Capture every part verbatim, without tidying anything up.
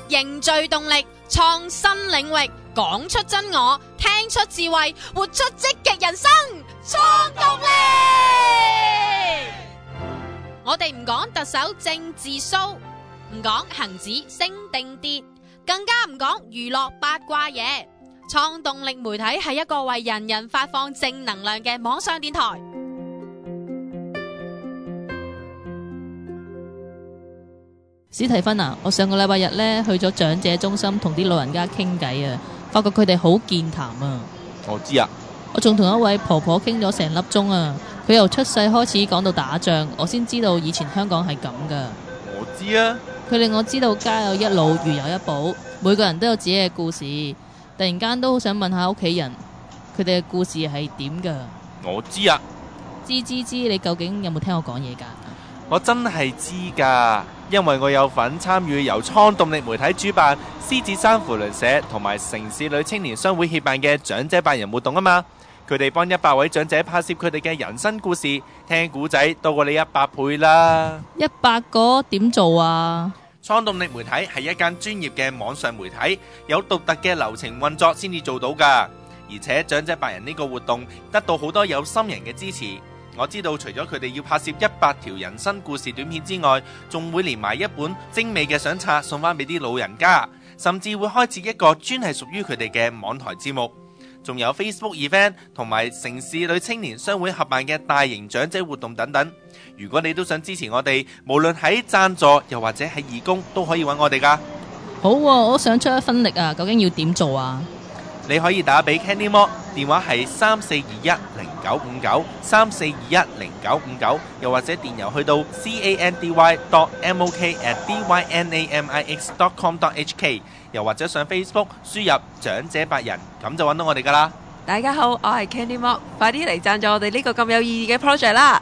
凝聚動力，創新領域，講出真我，聽出智慧，活出積極人生，創動力。我哋唔講特首政治騷，唔講恒指升定跌，更加唔講娛樂八卦嘢。創動力媒體係一個為人人發放正能量嘅網上電台。 史提芬啊，我上個禮拜日咧去咗長者中心同啲老人家傾偈啊，發覺佢哋好健談啊。 我知啊， 我仲同一位婆婆傾咗成粒鐘啊，佢由出世開始講到打仗，我先知道以前香港係咁噶。 我知啊， 佢令我知道家有一老如有一寶，每個人都有自己嘅故事。突然間都好想問下屋企人，佢哋嘅故事係點噶？ 我知啊， 知知知，你究竟有冇聽我講嘢噶？ 我真係知噶，因為我有份參與由創動力媒體主辦、獅子山扶輪社同埋城市女青年商會協辦嘅長者百人活動啊嘛。佢哋幫一百位長者拍攝佢哋嘅人生故事，聽古仔多過你一百倍啦。 一百個點做啊？ 創動力媒體係一間專業嘅網上媒體，有獨特嘅流程運作先至做到噶。而且長者百人呢個活動得到好多有心人嘅支持。我知道除咗佢哋要拍攝一百條人生故事短片之外，仲會連埋一本精美嘅相冊送翻俾啲老人家，甚至會開設一個專係屬於佢哋嘅網台節目。仲有 Facebook event 同埋城市女青年商會合辦嘅大型長者活動等等。如果你都想支持我哋，無論喺贊助又或者係義工，都可以揾我哋噶。 好啊，我想出一分力啊，究竟要點做啊？ 你可以打俾 Candy Mo， 電話係三四二一零九五九 三四二一零九五九，又或者電郵去到 candy dot mok at dynamix dot com dot hk， 又或者上 Facebook 輸入長者百人，咁就揾到我哋噶啦。 大家好，我係 Candy Mo， 快啲嚟贊助我哋呢個咁有意義嘅 project 啦！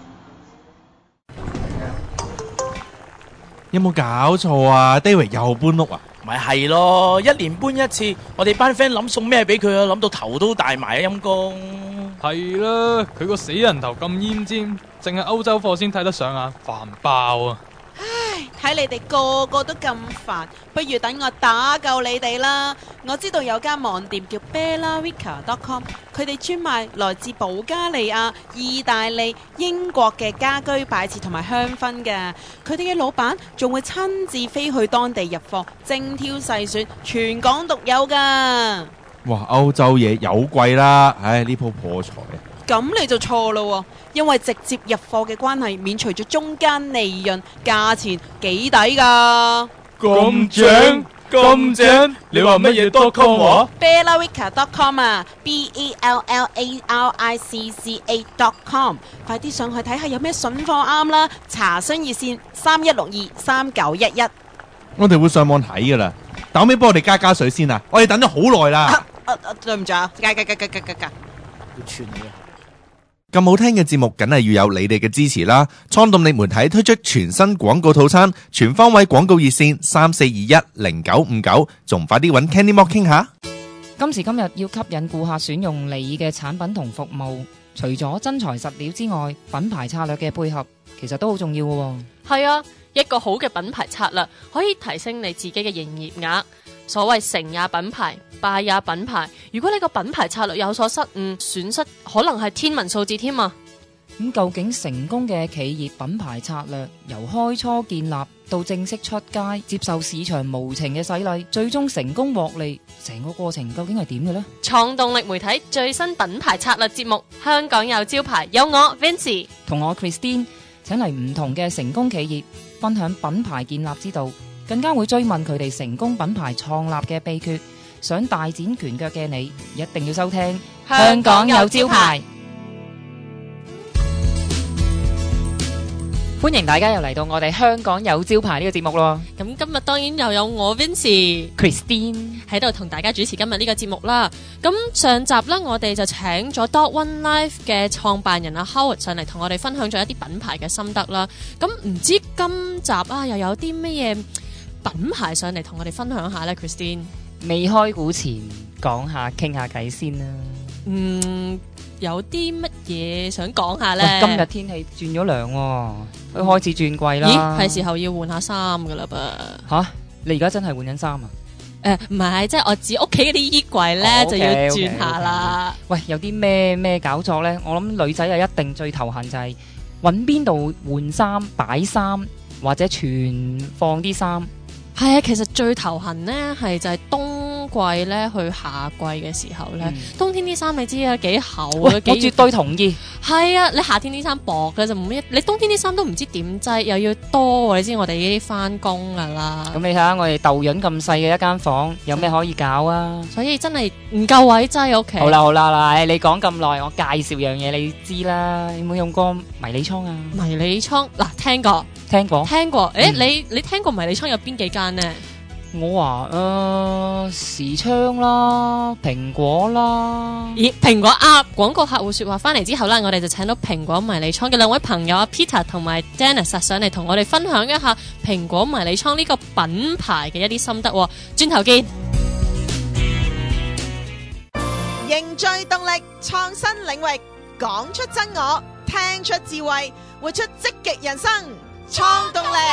有冇搞錯啊 ？David 又搬屋啊？ 咪係咯，一年搬一次，我哋班 friend 諗送咩俾佢啊，諗到頭都大埋啊，陰公。 係啦，佢個死人頭咁奄尖，淨係歐洲貨先睇得上眼，煩爆啊！ 唉，睇你哋個個都咁煩，不如等我打救你哋啦！我知道有間網店叫 bella vica dot com， 佢哋專賣來自保加利亞、意大利、英國嘅家居擺設同埋香薰嘅。佢哋嘅老闆仲會親自飛去當地入貨，精挑細選，全港獨有噶。 哇，歐洲嘢有貴啦，唉，呢鋪破財啊！ 咁你就錯咯，因為直接入貨嘅關係，免除咗中間利潤，價錢幾抵噶。 咁正咁正，你話乜嘢 .com 話 bella vica dot com 啊 ，B E L L A R I C C A dot com， 快啲上去睇下有咩筍貨啱啦。查詢熱線三一六二三九一一。 我哋會上網睇噶啦，但後尾幫我哋加加水先啊！我哋等咗好耐啦。 啊啊啊、對唔住啊，加加加加加加加。 要串你啊！ 咁好聽嘅節目，梗係要有你哋嘅支持啦！創動力媒體推出全新廣告套餐，全方位廣告熱線三四二一零九五九，仲快啲揾 Candy Mo 傾下。 今時今日要吸引顧客選用你嘅產品同服務，除咗真材實料之外，品牌策略嘅配合其實都好重要嘅。 係啊，一個好嘅品牌策略可以提升你自己嘅營業額。所謂成也品牌，敗也品牌。如果你個品牌策略有所失誤，損失可能係天文數字添啊！ 咁究竟成功嘅企業品牌策略，由開初建立到正式出街，接受市場無情嘅洗禮，最終成功獲利，成個過程究竟係點嘅呢？ 創動力媒體最新品牌策略節目《香港有招牌》，有我 Vincy 同我 Christine， 請嚟唔同嘅成功企業分享品牌建立之道，更加會追問佢哋成功品牌創立嘅秘訣。想大展拳腳嘅你，一定要收聽《香港有招牌》。歡迎大家又嚟到我哋香港有招牌呢個節目咯。 咁今日當然又有我 Vincy Christine 喺度同大家主持今日呢個節目啦。咁上集呢，我哋就請咗 Dot One Life 嘅創辦人阿 Howard 上嚟同我哋分享咗一啲品牌嘅心得啦。咁唔知今集啊又有啲咩嘢品牌上嚟同我哋分享下呢 Christine？ 未開估前講下傾下偈先啦。 嗯，有啲乜嘢想講下呢？ 今日天氣轉咗涼喎，佢開始轉季啦。 咦，係時候要換下衫噶啦噃。 吓， 你而家真係換緊衫啊？ 誒唔係，即係我指屋企嗰啲衣櫃咧哦就要 OK，OK， 轉下啦。 喂，有啲咩咩搞作呢？我諗女仔啊，一定最頭痕就係揾邊度換衫、擺衫或者存放啲衫。 係啊，其實最頭痕呢係就係冬季咧去夏季嘅時候咧， 嗯冬天啲衫你知啊幾厚喂， 啊，幾我絕對同意。 係啊，你夏天啲衫薄嘅就唔一，你冬天啲衫都唔知點擠，又要多喎。你知我哋呢啲翻工噶啦， 咁你睇下我哋豆潤咁細嘅一間房，有咩可以搞啊？ 所以真係唔夠位擠屋企。 好啦好啦啦，誒你講咁耐，我介紹樣嘢你知啦。有冇用過迷你倉啊？ 迷你倉嗱，聽過聽過。 聽過，誒、 嗯你你聽過迷你倉有邊幾間呢？ 我話誒時昌啦，蘋果啦。 咦，蘋果鴨廣告客戶說話翻嚟之後呢，我哋就請到蘋果迷你倉嘅兩位朋友阿 Peter 同埋 Dennis 上嚟同我哋分享一下蘋果迷你倉呢個品牌嘅一啲心得喎。轉頭見。 凝聚動力，創新領域，講出真我，聽出智慧，活出積極人生，創動力。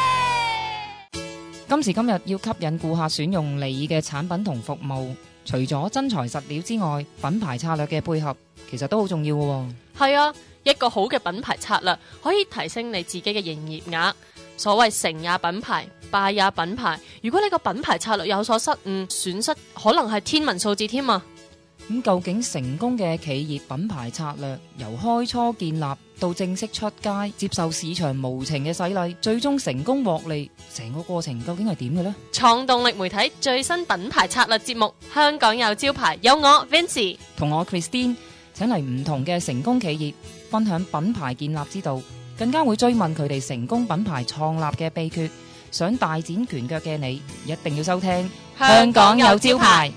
今時今日要吸引顧客選用你嘅產品同服務，除咗真材實料之外，品牌策略嘅配合其實都好重要嘅喎。 係啊，一個好嘅品牌策略可以提升你自己嘅營業額。所謂成也品牌，敗也品牌。如果你個品牌策略有所失誤，損失可能係天文數字添啊！ 咁究竟成功嘅企業品牌策略，由開初建立到正式出街，接受市場無情嘅洗禮，最終成功獲利，成個過程究竟係點嘅呢？ 創動力媒體最新品牌策略節目《香港有招牌》，有我 Vincy 同我 Christine 請嚟唔同嘅成功企業，分享品牌建立之道，更加會追問佢哋成功品牌創立嘅秘訣。想大展拳腳嘅你，一定要收聽《香港有招牌》。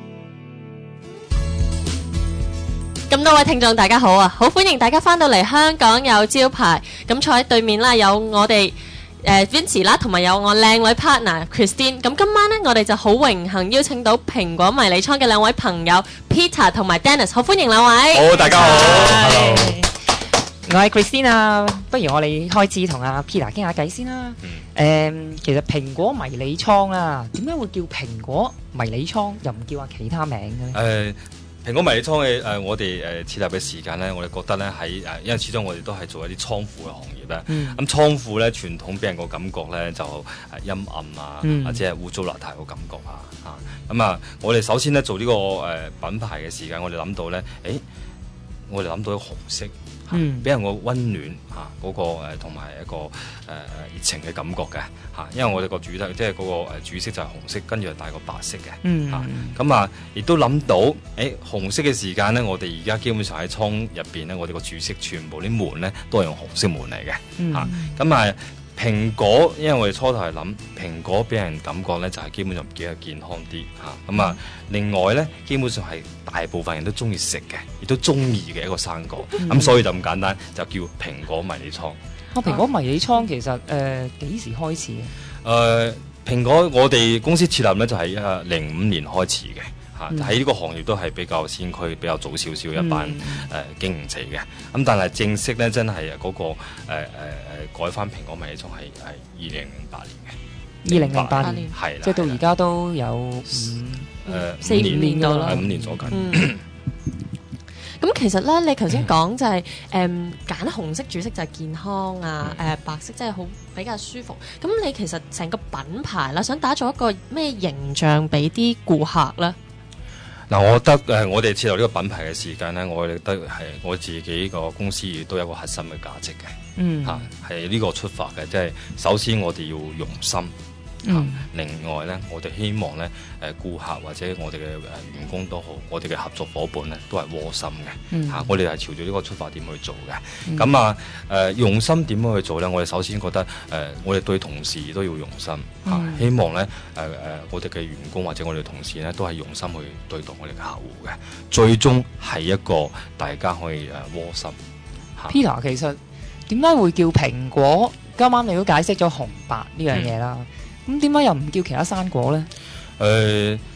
咁多位聽眾大家好啊，好歡迎大家翻到嚟香港有招牌。咁坐喺對面啦，有我哋誒 Vincy 啦，同埋有我靚女 partner Christine。咁今晚呢，我哋就好榮幸邀請到蘋果迷你倉嘅兩位朋友 Peter 同埋 Dennis， 好歡迎兩位。 好，大家好。Hello。 我係 Christine 啊，不如我哋開始同阿 Peter 傾下偈先啦。誒、嗯，其實蘋果迷你倉啊，點解會叫蘋果迷你倉，又唔叫下其他名嘅咧？ 誒、呃。蘋果迷你倉嘅誒，我哋誒設立嘅時間咧，我哋覺得咧喺誒，因為始終我哋都係做一啲倉庫嘅行業咧。咁、嗯、倉庫咧傳統俾人個感覺咧就誒陰暗啊，嗯、或者係污糟邋遢個感覺啊。嚇咁啊，我哋首先咧做呢個誒品牌嘅時間，我哋諗到咧，誒，我哋諗到一個紅色。嗯，俾人個溫暖嚇，嗰、那個誒同埋一個誒誒熱情嘅感覺嘅嚇，因為我哋個主題即係嗰個誒主色就係紅色，跟住又帶個白色嘅。嗯嚇，咁啊亦都諗到誒、欸、紅色嘅時間咧，我哋而家基本上喺倉入邊咧，我哋個主色全部啲門咧都係用紅色門嚟嘅嚇，咁啊。蘋果，因為我哋初頭係諗蘋果俾人感覺咧，就係基本上比較健康啲嚇。咁啊，另外咧，基本上係大部分人都中意食嘅，亦都中意嘅一個生果。咁、嗯、所以就咁簡單，就叫蘋果迷你倉。 啊，蘋果迷你倉其實誒幾、呃、時開始嘅？誒、 呃，蘋果我哋公司設立咧就係誒零五年開始嘅。嚇喺呢個行業都係比較先驅，比較早少少一班誒、嗯呃、經營者嘅。咁但係正式咧，真係嗰、那個誒誒誒改翻蘋果迷你倉係係二零零八年嘅。 二零零八年係啦， 即係到而家都有五誒四五年到啦， 係五年左近。 嗯咁其實咧，你頭先講就係誒揀紅色主色就係健康啊，誒、呃、白色即係好比較舒服。咁你其實成個品牌啦，想打造一個咩形象俾啲顧客咧？ 嗱，我覺得誒、呃，我哋設立呢個品牌嘅時間咧，我覺得係我自己個公司亦都有一個核心嘅價值嘅，嗯嚇係呢個出發嘅，即係首先我哋要用心。嗯、另外咧，我哋希望咧，誒顧客或者我哋嘅誒員工都好，我哋嘅合作伙伴咧都係窩心嘅，嚇、嗯啊、我哋係朝住呢個出發點去做嘅。咁、嗯、啊誒、呃、用心點樣去做咧？我哋首先覺得誒、呃，我哋對同事都要用心嚇、嗯啊，希望咧誒誒我哋嘅員工或者我哋同事咧都係用心去對待我哋嘅客戶嘅，最終係一個大家可以誒窩心。啊、 Peter 其實點解會叫蘋果？啱啱你都解釋咗紅白呢樣嘢啦。嗯咁點解又唔叫其他生果咧？ 誒、呃，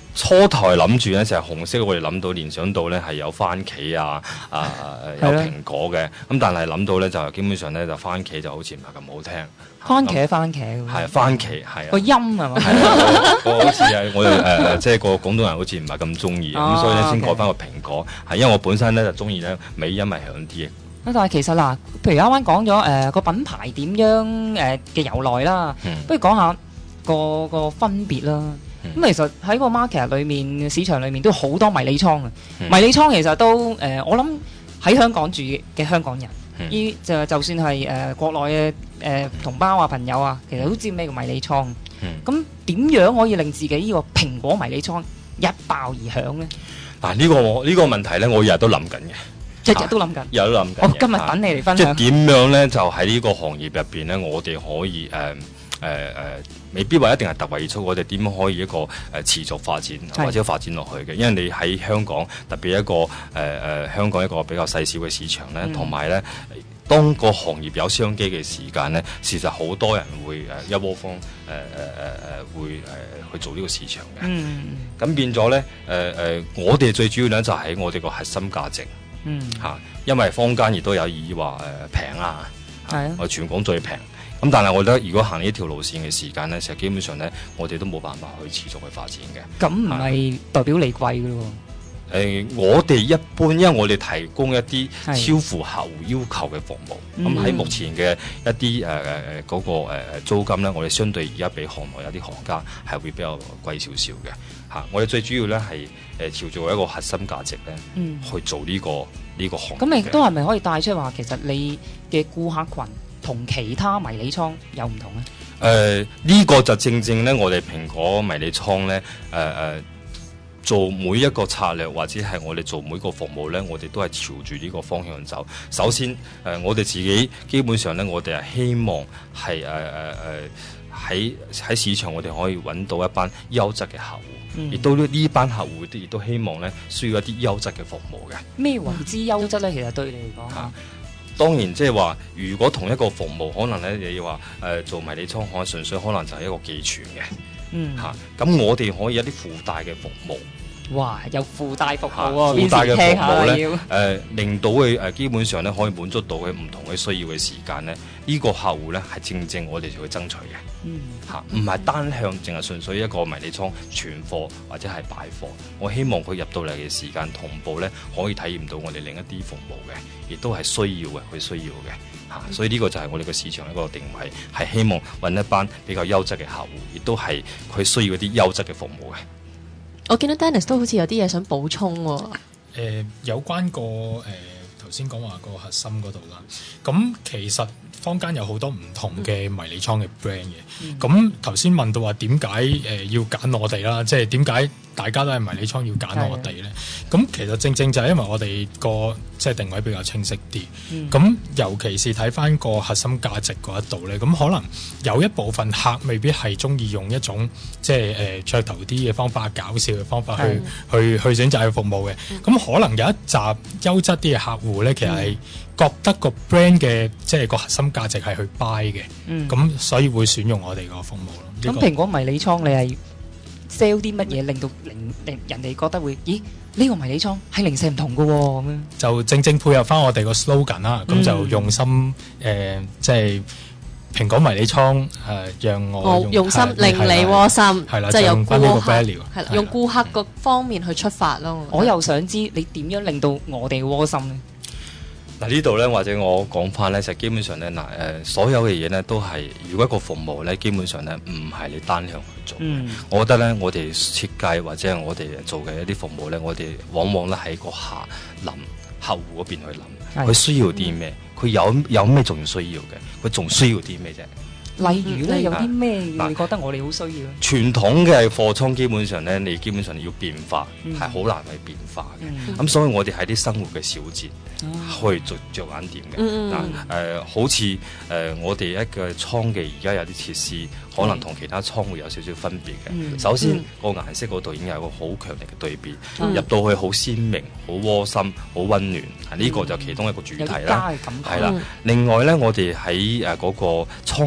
初頭係諗住咧就係紅色，我哋諗到聯想到咧係有番茄啊啊有蘋果嘅，咁但係諗到咧就基本上咧就番茄就好似唔係咁好聽。 番茄番茄係番茄係啊， 個音係嘛？ 個好似係我哋誒即係個廣東人好似唔係咁中意，咁所以咧先改翻個蘋果。係因為我本身咧就中意咧尾音係響啲嘅。 但係其實嗱，譬如啱啱講咗誒個品牌點樣誒嘅由來啦， 嗯、 不如講下個個分別啦。咁、嗯、其實喺個 market 裏面，市場裏面都好多迷你倉啊。嗯、迷你倉其實都誒、呃，我諗喺香港住嘅香港人，依、嗯、就就算係誒、呃、國內嘅誒、呃、同胞啊朋友啊，其實都知咩叫迷你倉。咁點、嗯、樣可以令自己呢個蘋果迷你倉一爆而響呢？ 嗱、啊，呢、這個我呢、這個問題咧，我日日都諗緊嘅。 日日都諗緊， 日日都諗緊。 我今日等你嚟分享。 即係點樣咧？就喺呢個行業入邊咧，我哋可以誒誒誒，未必話一定係突圍而出。我哋點樣可以一個誒、呃、持續發展或者發展落去嘅？因為你喺香港，特別一個誒誒、呃、香港一個比較細小嘅市場咧，同埋咧，當個行業有商機嘅時間咧，事實好多人會誒一窩蜂誒誒誒誒會誒、呃、去做呢個市場嘅。嗯，咁變咗咧誒誒，我哋最主要咧就喺我哋個核心價值。嗯嚇，因為坊間亦都有意話誒平啊，係啊，我全港最平。咁但係我覺得如果行呢條路線嘅時間咧，其實基本上咧，我哋都冇辦法去持續去發展嘅。咁唔係代表你貴嘅咯？誒、呃，我哋一般，因為我哋提供一啲超乎客戶要求嘅服務，咁喺、嗯、目前嘅一啲誒誒誒嗰個誒租金咧，我哋相對而家比行內有啲行家係會比較貴少少嘅。嚇！我哋最主要咧係誒朝做一個核心價值咧，嗯、去做呢、呢個呢、呢個行業。咁你都係咪可以帶出話，其實你嘅顧客群同其他迷你倉有唔同咧？誒、呃，呢、呢個就正正咧，我哋蘋果迷你倉咧，誒、呃、誒做每一個策略或者係我哋做每個服務咧，我哋都係朝住呢個方向走。首先，誒、呃、我哋自己基本上咧，我哋係希望係誒誒誒喺喺市場，我哋可以揾到一班優質嘅客戶。亦、嗯、都呢班客戶亦都希望咧，需要一啲優質嘅服務嘅。咩為之優質咧？其實對你嚟講、啊，當然即係話，如果同一個服務，可能咧你要話誒、呃、做迷你倉，可能純粹可能就係一個寄存嘅。嗯，嚇、啊，咁我哋可以有啲附帶嘅服務。哇！有附帶服務喎、啊，附帶嘅服務咧，誒、呃、令到佢誒、呃、基本上咧可以滿足到佢唔同嘅需要嘅時間咧，呢、這個客戶咧係正正我哋去爭取嘅。嗯，嚇，唔係單向，淨係純粹一個迷你倉存貨或者係擺貨。我希望佢入到嚟嘅時間同步咧，可以體驗到我哋另一啲服務嘅，亦都係需要嘅，佢需要嘅嚇。所以呢個就係我哋嘅市場一個定位，係希望揾一班比較優質嘅客戶，亦都係佢需要一啲優質嘅服務嘅。我見到 Dennis 都好似有啲嘢想補充喎、哦。誒、呃，有關個誒頭先講話個核心嗰度啦。咁其實坊間有好多唔同嘅迷你倉嘅 brand 嘅。咁頭先問到話點解誒要揀我哋啦？即係點解大家都係迷你倉要揀我哋咧？咁其實正正就係因為我哋個即係定位比較清晰啲。咁、嗯、尤其是睇翻個核心價值嗰一度咧，咁可能有一部分客未必係中意用一種即係誒噱頭啲嘅方法、搞笑嘅方法去去去選擇去服務嘅。咁、嗯、可能有一紮優質啲嘅客戶咧，其實係覺得個 brand 嘅即係個核心價值係去 buy 嘅。咁、嗯、所以會選用我哋個服務咯。咁、這個、蘋果迷你倉你係 sell 啲乜嘢令到令令人哋覺得會咦？呢、這個迷你倉係零舍唔同嘅喎、哦，咁樣就正正配合翻我哋個 slogan 啦。咁、嗯、就用心誒，即、呃、係、就是、蘋果迷你倉誒、呃，讓我用，我用心令你窩心，係啦，就用顧客係啦，用顧客個方面去出發咯。我又想知你點樣令到我哋窩心咧？嗱，呢度咧，或者我講翻咧，就基本上咧，嗱誒，所有嘅嘢咧都係，如果一個服務咧，基本上咧唔係你單向去做。嗯，我覺得咧，我哋設計或者係我哋做嘅一啲服務咧，我哋往往咧喺個客諗客戶嗰邊去諗，佢需要啲咩，佢有有咩仲需要嘅，佢仲需要啲咩啫？例如咧，有啲咩你覺得我哋好需要？傳統嘅貨倉基本上咧，你基本上要變化，係好、嗯、難去變化嘅。咁、嗯、所以我哋喺啲生活嘅小節、嗯、去着着眼點嘅。嗱、嗯，誒、呃，好似誒、呃，我哋一個倉嘅而家有啲設施，可能同其他倉會有少少分別嘅。嗯、首先、嗯、個顏色嗰度已經有一個好強烈嘅對比，嗯、入到去好鮮明、好窩心、好溫暖。呢、嗯這個就其中一個主題啦。係啦、嗯，另外咧，我哋喺誒嗰個倉入邊。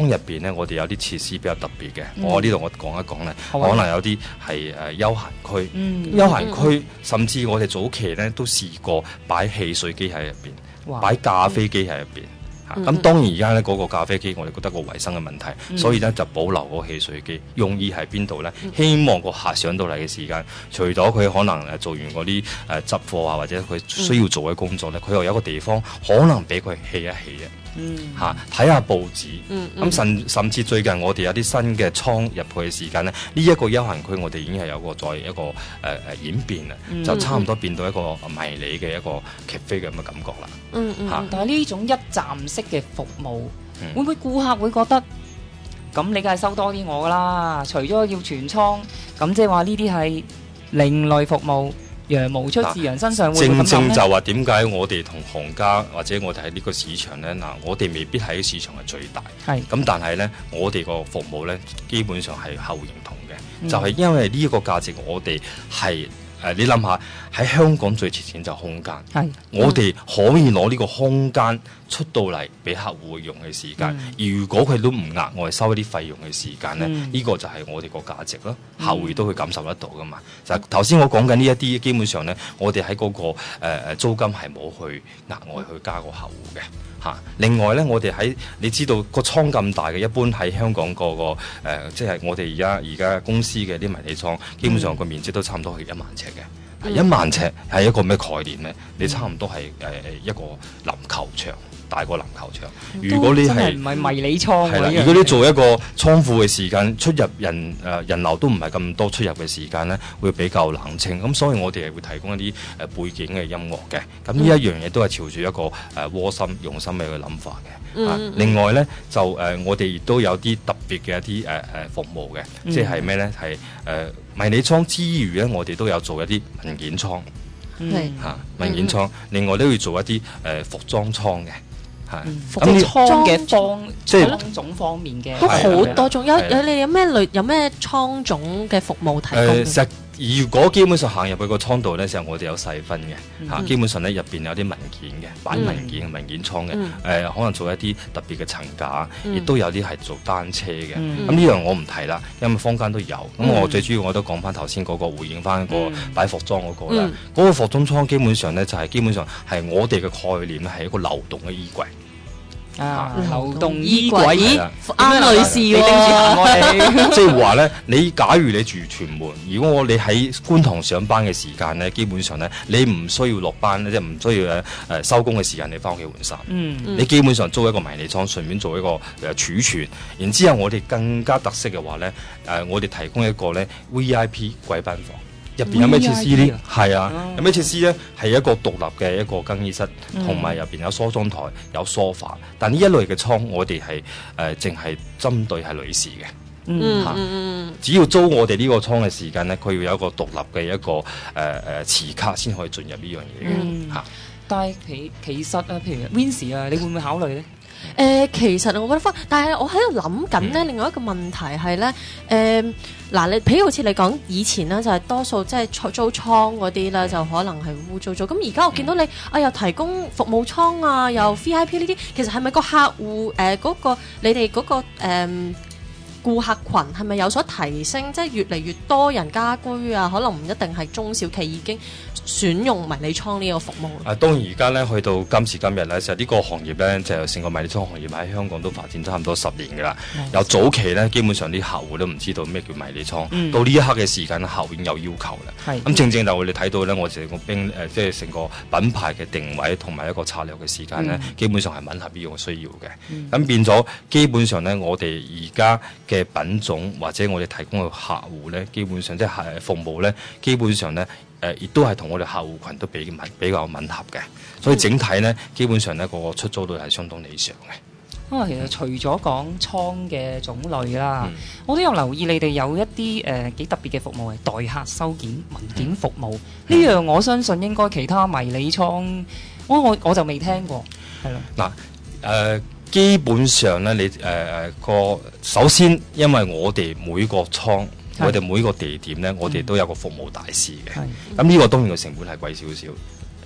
呢，我哋有啲設施比較特別嘅。 嗯我呢度我講一講咧， 好啊可能有啲係誒休閒區， 嗯休閒區甚至我哋早期呢都試過擺汽水機喺入邊， 哇擺咖啡機喺入邊。咁、 嗯當然而家呢嗰個咖啡機，我哋覺得個衞生嘅問題， 嗯所以呢就保留嗰個汽水機。用意係邊度呢？希望個客上到嚟嘅時間，除咗佢可能誒做完嗰啲誒執貨啊，或者佢需要做嘅工作呢，佢、又有一個地方可能俾佢 hea 一 hea 嘅。 嗯嚇睇下報紙，咁、 嗯嗯甚甚至最近我哋有啲新嘅倉入去嘅時間呢，呢、一個休閒區我哋已經係有個再一個誒誒、呃、演變啦， 嗯就差唔多變到一個迷你嘅一個 cafe 嘅咁嘅感覺啦。 嗯嗯嚇但係呢種一站式嘅服務， 嗯會唔會顧客會覺得咁你梗係收多啲我㗎啦？除咗要全倉，咁即係話呢啲係另類服務，羊毛出自羊身上，會唔會正正咁諗呢？ 就話點解我哋同行家或者我哋喺呢個市場呢？嗱，我哋未必喺市場係最大， 係咁但係呢，我哋個服務呢，基本上係後認同嘅， 嗯就係因為呢一個價值，我哋係誒你諗下喺香港最值錢就係空間， 係我哋可以攞呢個空間出到嚟俾客戶用嘅時間，如果佢都唔額外收一啲費用嘅時間呢，呢、 嗯個就係我哋個價值咯，客戶都會感受得到噶嘛。就係頭先我講緊呢一啲，基本上呢，我哋喺嗰個誒、呃、租金係冇去額外去加個客戶嘅。嚇！另外咧，我哋喺你知道個倉咁大嘅，一般喺香港個個誒，即係我哋而家而家公司嘅啲迷你倉，基本上個面積都差唔多係一萬尺嘅。 嗯一萬尺係一個咩概念咧？你差唔多係誒一個籃球場，大過籃球場。如果你係真係唔係迷你倉係啦， 喎， 如果你做一個倉庫嘅時間，出入人誒、呃、人流都唔係咁多，出入嘅時間咧會比較冷清。咁所以我哋係會提供一啲誒、呃、背景嘅音樂嘅。咁呢一樣嘢都係朝住一個誒、呃、窩心用心嘅一個諗法嘅。 嗯啊，另外咧就誒、呃、我哋亦都有啲特別嘅一啲誒誒服務嘅， 嗯即係咩咧？係誒、呃、迷你倉之餘咧，我哋都有做一啲文件倉係嚇文件倉，另外都要做一啲誒、呃、服裝倉嘅。係服裝嘅方即係倉種方面嘅都好多種，有係有你有咩類有咩倉種嘅服務提供嘅？ 誒，實如果基本上行入去個倉度咧，就我哋有細分嘅嚇， 嗯基本上咧入邊有啲文件嘅，擺文件文件倉嘅， 嗯誒可能做一啲特別嘅層架， 嗯亦都有啲係做單車嘅。 嗯咁呢樣我唔提啦，因為坊間都有。咁嗯我最主要我都講翻頭先嗰個回應翻個嗯擺服裝嗰個啦嗯。 嗰個服裝倉基本上咧就係基本上係我哋嘅概念咧係一個流動嘅衣櫃。 啊，流動衣櫃， 係啦啱女士你拎住行我哋。 即係話咧，你假如你住屯門，如果我你喺觀塘上班嘅時間咧，基本上咧你唔需要落班，即係唔需要誒誒收工嘅時間，你翻屋企換衫。 嗯你基本上租一個迷你倉，順便做一個誒、呃、儲存。然之後我哋更加特色嘅話咧，誒、呃、我哋提供一個咧 V I P 貴賓房。入邊有咩設施呢？係啊， 哦有咩設施呢？係一個獨立嘅一個更衣室， 嗯同埋入邊有梳妝台、有梳化。但呢一類嘅倉，我哋係誒淨係針對係女士嘅。 嗯嚇嗯嗯只要租我哋呢個倉嘅時間呢，佢要有一個獨立嘅一個誒誒持卡先可以進入呢樣嘢嘅嗯嚇。 但係其其實啊，譬如 Wins 啊，你會唔會考慮咧？ 誒、其實我覺得翻，但係我喺度諗緊咧， 嗯另外一個問題係咧，誒、嗱，你譬如好似你講以前咧，就係、多數即係租租倉嗰啲咧，就可能係污糟糟。咁而家我見到你啊，又提供服務倉啊，又 V I P 呢啲，其實係咪個客戶誒嗰、個你哋嗰、個誒？嗯顧客群係咪有所提升？即係越嚟越多人家居啊，可能唔一定係中小企已經選用迷你倉呢個服務。 啊，當然而家咧去到今時今日咧，就呢個行業咧，就成個迷你倉行業喺香港都發展差唔多十年㗎啦。由早期咧，基本上啲客戶都唔知道咩叫迷你倉， 嗯到呢一刻嘅時間，客戶已經有要求啦。 係咁正正就我哋睇到咧，我哋個兵誒，即係成個品牌嘅定位同埋一個策略嘅時間咧， 嗯基本上係吻合呢個需要嘅。 嗯咁變咗基本上咧，我哋而家嘅品種或者我哋提供嘅客戶咧，基本上即係服務咧，基本上咧誒，亦都係同我哋客戶群都比吻比較吻合嘅。所以整體咧，基本上咧個出租率係相當理想嘅。 啊，其實除咗講倉嘅種類啦， 嗯我都有留意你哋有一啲誒幾特別嘅服務係代客收件文件服務。呢、 嗯樣我相信應該其他迷你倉，我我我就未聽過，係咯。 嗱誒、呃，基本上咧，你誒誒個首先，因為我哋每個倉，我哋每個地點咧，我哋都有個服務大使嘅。 係咁呢個當然個成本係貴少少。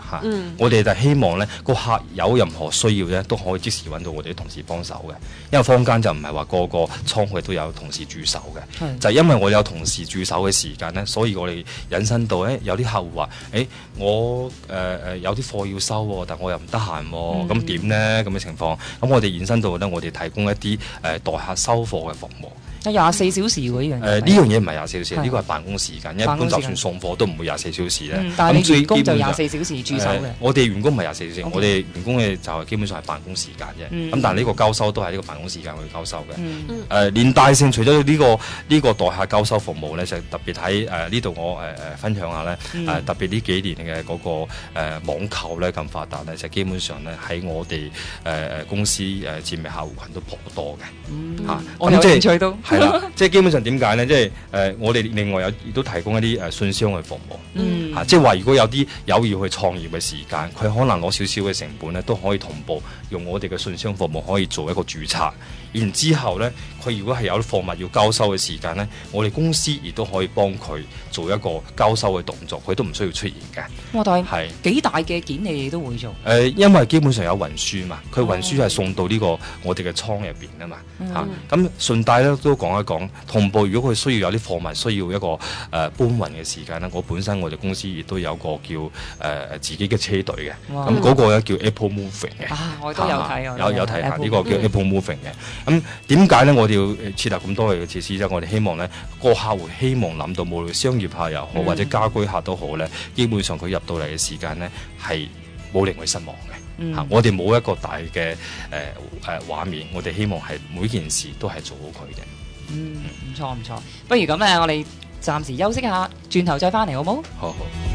嚇。 嗯我哋就希望咧個客有任何需要咧都可以即時揾到我哋啲同事幫手嘅，因為坊間就唔係話個個倉庫都有同事駐守嘅， 係就係因為我有同事駐守嘅時間咧，所以我哋引申到咧有啲客戶話：，誒、我誒誒、呃、有啲貨要收喎，但我又唔得閒喎，咁點咧咁嘅情況？咁我哋引申到咧，我哋提供一啲誒、呃、代客收貨嘅服務。 廿四小時喎呢樣嘢。 誒呢樣嘢唔係廿四小時， 係呢個係辦公時間。一辦公時間般就算送貨都唔會廿四小時咧。 嗯但係你咁最員工就基本上廿四小時駐守嘅誒我哋員工唔係廿四小時， OK 我哋員工嘅就係基本上係辦公時間啫。咁、 嗯但係呢個交收都係呢個辦公時間去交收嘅。誒、 嗯連帶性除咗呢、個呢、個代客交收服務咧，就特別喺誒呢度我誒誒、呃、分享下咧。誒、 嗯呃、特別呢幾年嘅嗰、個誒、呃、網購咧咁發達咧，就基本上咧喺我哋誒誒公司誒佔嘅客戶群都頗多嘅。 嗯嚇我有咁即係興趣都係啦，即係基本上點解咧？即係誒、呃，我哋另外有亦都提供一啲誒、呃、信箱嘅服務， 嗯嚇、即係話如果有啲有要去創業嘅時間，佢可能攞少少嘅成本咧，都可以同步用我哋嘅信箱服務可以做一個註冊，然之後咧，佢如果係有啲貨物要交收嘅時間咧，我哋公司亦都可以幫佢做一個交收嘅動作，佢都唔需要出現嘅。 哇！但係係幾大嘅件你哋都會做。 誒、呃，因為基本上有運輸嘛，佢運輸係送到呢、個我哋嘅倉入邊啊嘛，嚇、咁順帶咧都講一講，同步如果佢需要有啲貨物需要一個誒、呃、搬運嘅時間咧，我本身我哋公司亦都有個叫誒誒、呃、自己嘅車隊嘅， 哇咁嗰個咧叫 Apple Moving 嘅， 啊我都有睇嚇我都有有有睇下 Apple 呢個叫 Apple Moving 嘅。咁點解咧？我哋要設立咁多嘅設施咧？我哋希望咧個客戶希望諗到，無論商業客又好、 嗯或者家居客都好咧，基本上佢入到嚟嘅時間咧係冇令佢失望嘅。 嗯嚇我哋冇一個大嘅誒誒畫面，我哋希望係每件事都係做好佢嘅。 嗯，唔錯唔錯。不如咁咧，我哋暫時休息下，轉頭再翻嚟好冇？ 好好。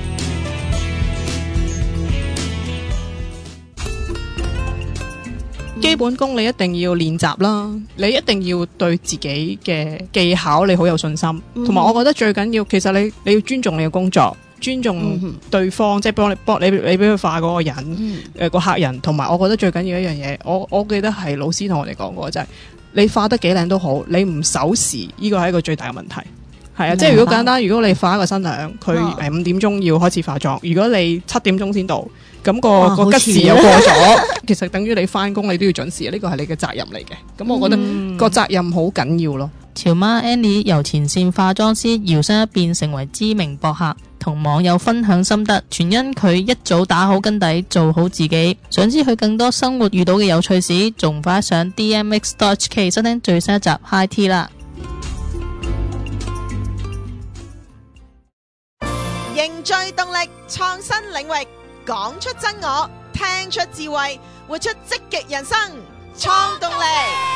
基本功你一定要練習啦，你一定要對自己嘅技巧你好有信心，同埋、我覺得最緊要，其實你你要尊重你嘅工作，尊重對方，即係幫你幫你你俾佢化嗰個人，誒、個客人，同埋我覺得最緊要一樣嘢，我我記得係老師同我哋講過就係、你化得幾靚都好，你唔守時，呢個係一個最大嘅問題。係啊，即係如果簡單，如果你化一個新娘，佢誒五點鐘要開始化妝，如果你七點鐘先到，咁、個哇個吉時又過咗，其實等於你翻工你都要準時，呢個係你嘅責任嚟嘅。咁我覺得個責任好緊要咯。 潮媽 Annie 由前線化妝師搖身一變成為知名博客，同網友分享心得，全因佢一早打好根底，做好自己。想知佢更多生活遇到嘅有趣事，仲快上 D M X dot H K 收聽最新一集 High Tea 啦！ 凝聚動力，創新領域，講出真我，聽出智慧，活出積極人生，創動力。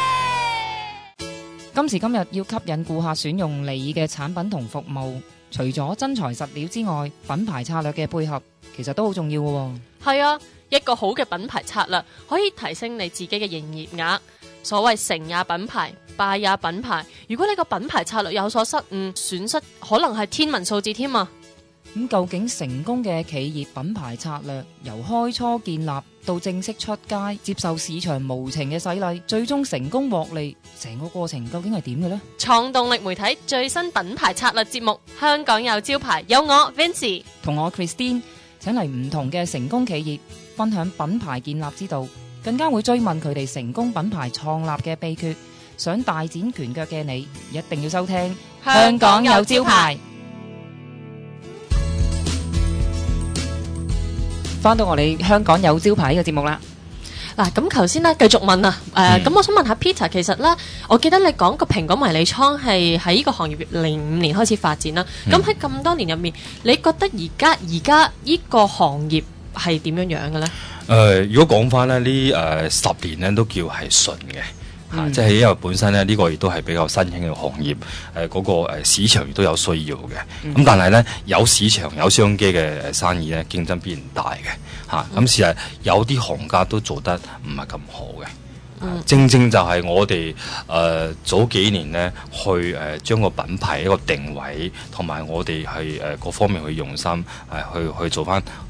今時今日要吸引顧客選用你嘅產品同服務，除咗真材實料之外，品牌策略嘅配合其實都好重要嘅喎。 係啊，一個好嘅品牌策略可以提升你自己嘅營業額。所謂成也品牌，敗也品牌。如果你個品牌策略有所失誤，損失可能係天文數字添啊！ 咁究竟成功嘅企業品牌策略，由開初建立到正式出街，接受市場無情嘅洗禮，最終成功獲利，成個過程究竟係點嘅呢？ 創動力媒體最新品牌策略節目《香港有招牌》，有我 Vincy 同我 Christine 請嚟唔同嘅成功企業，分享品牌建立之道，更加會追問佢哋成功品牌創立嘅秘訣。想大展拳腳嘅你，一定要收聽《香港有招牌》。翻到我哋香港有招牌呢個節目啦。 嗱，咁頭先咧繼續問啊，誒，咁我想問下 Peter，其實咧，我記得你講個蘋果迷你倉係喺呢個行業零五年開始發展啦。咁喺咁多年入面，你覺得而家而家呢個行業係點樣樣嘅咧？ 誒，如果講翻咧呢誒十年咧都叫係順嘅。嚇、嗯，即係因為本身咧呢、這個亦都係比較新興嘅行業，誒、呃、嗰、那個、呃、市場亦都有需要嘅。咁、嗯、但係咧有市場有商機嘅生意咧，競爭必然大嘅。嚇、啊，咁事實有啲行家都做得唔係咁好嘅。嗯、正正就係我哋誒、呃、早幾年咧去誒、呃、將個品牌一個定位，同埋我哋係誒各方面去用心誒、呃、去去做翻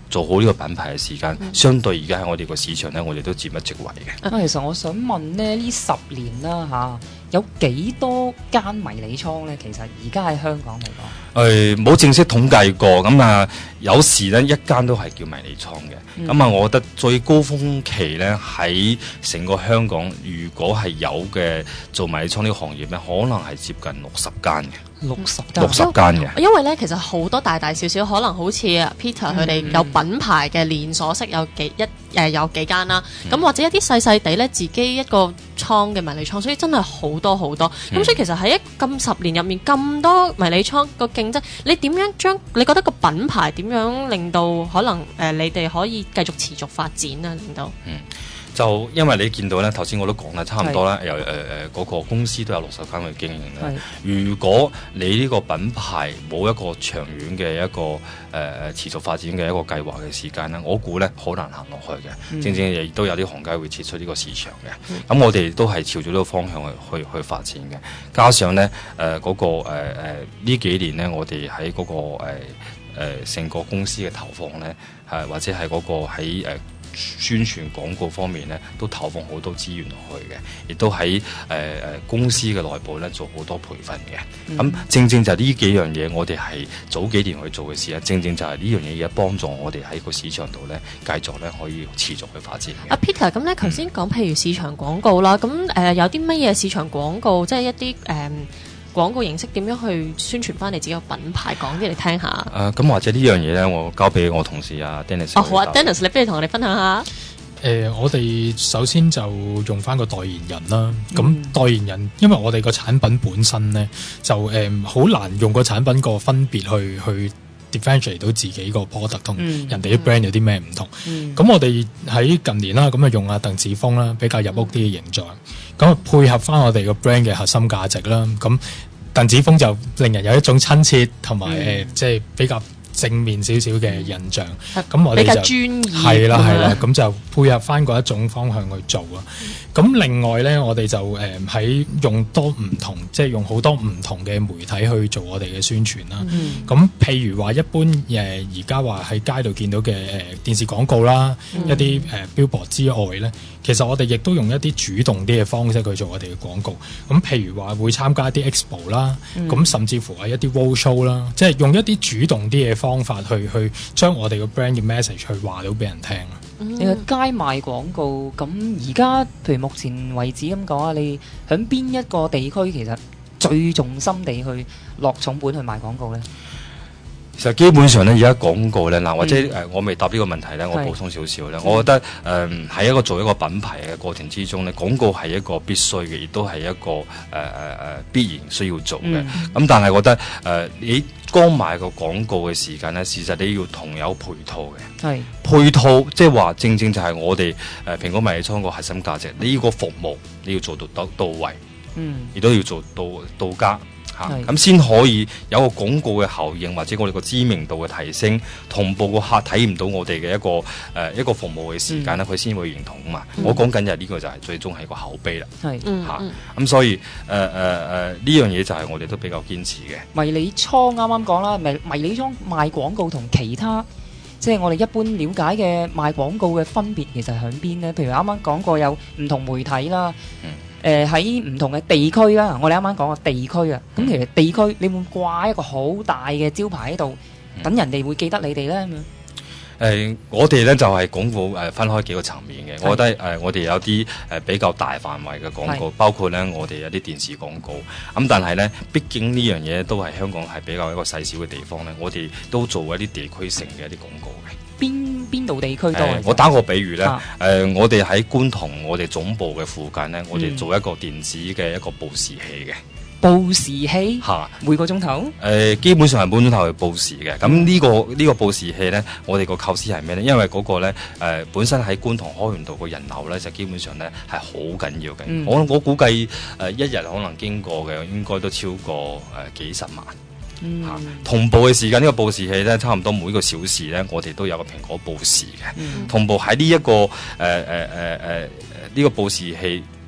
做好呢個品牌嘅時間，嗯、相對而家喺我哋個市場咧，我哋都佔一席位嘅。 啊，其實我想問呢，呢十年啦嚇，有幾多間迷你倉咧？其實而家喺香港嚟講， 誒冇、呃、正式統計過，咁啊有時咧一間都係叫迷你倉嘅。咁啊、嗯，我覺得最高峰期咧喺成個香港，如果係有嘅做迷你倉呢個行業咧，可能係接近六十間嘅。 六十間， 六十間嘅。 因為咧，其實好多大大小小，可能好似 Peter 佢哋有品牌嘅連鎖式有幾一誒、呃、有幾間啦。咁、嗯、或者一啲細細地咧，自己一個倉嘅迷你倉，所以真係好多好多。咁、嗯、所以其實喺一咁十年入面咁多迷你倉個競爭，你點樣將你覺得個品牌點樣令到可能誒、呃、你哋可以繼續持續發展啊？令到嗯。就因為你見到咧，頭先我都講啦，差唔多啦，由誒誒嗰個公司都有六十間去經營咧。如果你呢個品牌冇一個長遠嘅一個誒誒、呃、持續發展嘅一個計劃嘅時間咧，我估咧好難行落去嘅。嗯、正正亦都有啲行家會撤出呢個市場嘅。咁、嗯、我哋都係朝住呢個方向去去去發展嘅。加上咧誒嗰個誒誒呢幾年咧，我哋喺嗰個誒誒成個公司嘅投放咧，係、呃、或者係嗰個喺誒。呃宣傳廣告方面咧，都投放好多資源落去嘅，亦都喺誒誒公司嘅內部咧做好多培訓嘅。咁、嗯、正正就係呢幾樣嘢，我哋係早幾年去做嘅事啊。正正就係呢樣嘢嘅幫助我哋喺個市場度咧，繼續咧可以持續去發展嘅。 阿 Peter，咁咧頭先講譬如市場廣告啦，咁誒、呃、有啲乜嘢市場廣告，即係一啲誒。呃廣告形式點樣去宣傳翻你自己個品牌？講啲嚟聽下。誒、 呃，咁或者呢樣嘢咧，我交俾我同事啊 Dennis。 哦，好啊 ，Dennis，你不如同我哋分享下。 誒、呃，我哋首先就用翻個代言人啦。咁、嗯、代言人，因為我哋個產品本身咧，就誒好、呃、難用個產品個分別去去 differentiate 到自己個 product 同人哋啲 brand 有啲咩唔同。咁、嗯嗯、我哋喺近年啦，咁啊用阿鄧梓峰啦，比較入屋啲嘅形象，咁啊、嗯、配合翻我哋個 brand 嘅核心價值啦，咁。鄧梓峰就令人有一種親切同埋誒，即係比較正面少少嘅印象。咁、嗯、我哋就比較專業係啦係啦，咁就配合翻嗰一種方向去做啊。咁、嗯、另外咧，我哋就誒喺、呃、用多唔同，即係用好多唔同嘅媒體去做我哋嘅宣傳啦。咁、嗯、譬如話一般誒而家話喺街度見到嘅誒、呃、電視廣告啦，嗯、一啲誒、呃、billboard 之外咧。其實我哋亦都用一啲主動啲嘅方式去做我哋嘅廣告，咁譬如話會參加一啲 expo 啦，咁、嗯、甚至乎係一啲 road show 啦，即係用一啲主動啲嘅方法去去將我哋個 brand 嘅 message 去話到俾人聽。 你個、嗯、街賣廣告，咁而家譬如目前為止咁講啊，你喺邊一個地區其實最重心地去落重本去賣廣告咧？ 其實基本上咧，而家廣告咧，嗱或者誒、呃，我未答呢個問題咧，我補充少少咧。是我覺得誒，喺、呃、一個做一個品牌嘅過程之中咧，廣告係一個必須嘅，亦都係一個誒誒誒必然需要做嘅。咁、嗯、但係我覺得誒、呃，你光賣個廣告嘅時間咧，事實你要同有配套嘅。係是配套，即係話正正就係我哋誒蘋果迷你倉個核心價值。你要個服務，你要做到到到位，嗯，亦都要做到到家。咁先可以有個廣告嘅效應，或者我哋個知名度嘅提升，同步個客睇唔到我哋嘅一個誒、呃、一個服務嘅時間咧，佢先、嗯、會認同嘛。嗯、我講緊嘅呢個就係最終係一個口碑啦。係是，嚇咁所以誒誒誒呢樣嘢就係我哋都比較堅持嘅。 迷你倉啱啱講啦，迷迷你倉賣廣告同其他即係我哋一般了解嘅賣廣告嘅分別，其實喺邊呢？譬如啱啱講過有唔同媒體啦。嗯誒喺唔同嘅地區啦，我哋啱啱講個地區啊，咁、嗯、其實地區你會掛一個好大嘅招牌喺度，等、嗯、人哋會記得你哋咧。誒、 呃，我哋咧就係、是、廣告誒分開幾個層面嘅，是我覺得誒、呃、我哋有啲誒比較大範圍嘅廣告，是包括咧我哋有啲電視廣告，咁但係咧，畢竟呢樣嘢都係香港係比較一個細小嘅地方咧，我哋都做一啲地區性嘅一啲廣告嘅。 邊邊度地區多、 呃？我打個比喻咧，誒、啊呃，我哋喺觀塘，我哋總部嘅附近咧，我哋做一個電子嘅一個報時器嘅。 報時器嚇， 啊、 每個鐘頭？誒、 呃，基本上係半鐘頭去報時嘅。咁呢、這個呢、這個報時器咧，我哋個構思係咩咧？因為嗰個咧，誒、呃，本身喺觀塘開源道個人流咧，就基本上咧係好緊要嘅。嗯、我我估計誒、呃、一日可能經過嘅應該都超過誒、呃、幾十萬。嗯、同步嘅時間呢、這個報時器咧，差唔多每個小時咧，我哋都有個蘋果報時嘅。嗯、同步喺呢一個誒誒誒誒呢個報時器